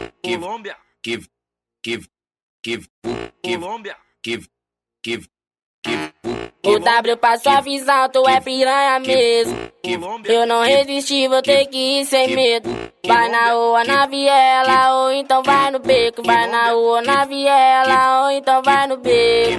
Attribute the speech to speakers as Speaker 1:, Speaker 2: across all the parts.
Speaker 1: Colômbia, Colômbia,
Speaker 2: O W passou a visão, tu é piranha mesmo. Eu não resisti, vou ter que ir sem medo. Vai na rua, na viela, ou então vai no beco. Vai na rua, na viela, ou então vai no beco.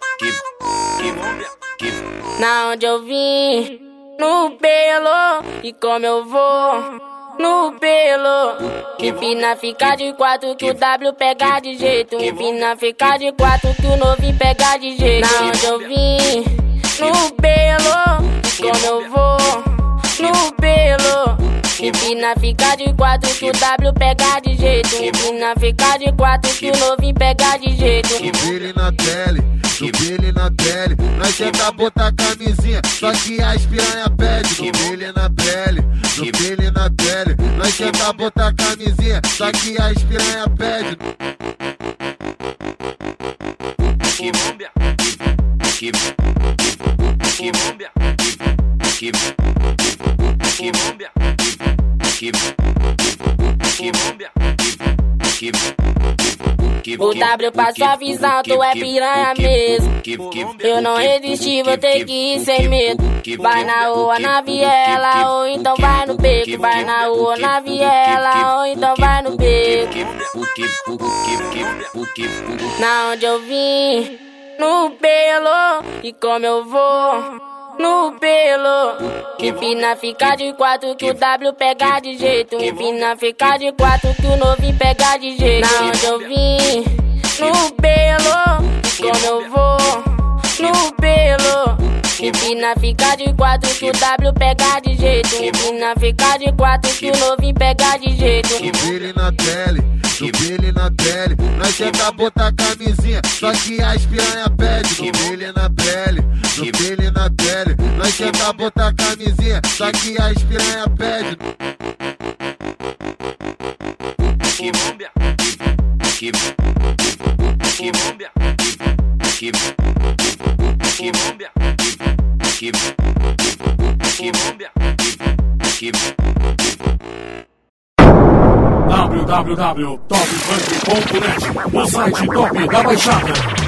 Speaker 2: Na onde eu vim, no pelo, e como eu vou, no pelo. Empina fica de quatro que o W pega de jeito. Empina fica de quatro que o novinho pega de jeito. Na onde eu vim, no pelo, e como eu vou, no pelo. Empina fica de quatro que o W pega de jeito. Empina fica de quatro que o novinho pega de jeito.
Speaker 3: Ele na pele, no pele na pele, nós tenta botar camisinha, só que as piranha pede. No pele na pele, no pele na pele, nós tenta botar camisinha, só que as piranha pede.
Speaker 1: Colômbia, Colômbia, Colômbia,
Speaker 2: O W passou a visão, tu é piranha mesmo. Eu não resisti, vou ter que ir sem medo. Vai na rua, na viela, ou então vai no beco. Vai na rua, na viela, ou então vai no beco. Na onde eu vim, no pelo, e como eu vou, no pelo. Empina fica de quatro que o W pega de jeito. Empina fica de quatro que o novinho pega de jeito. Na onde eu vim, no pelo, e como eu vou, no pelo. Empina fica de quatro que o W pega de jeito. Empina fica de quatro que o novinho pega de jeito.
Speaker 3: Ele na pele, no pele na pele, nós tenta botar camisinha, só que as piranha pede. No pele na pele, no pele na pele, nós tenta botar camisinha, só que as piranha pede.
Speaker 1: Colômbia, Colômbia, Colômbia, Colômbia,
Speaker 4: www.topfunk.net, o site top da Baixada.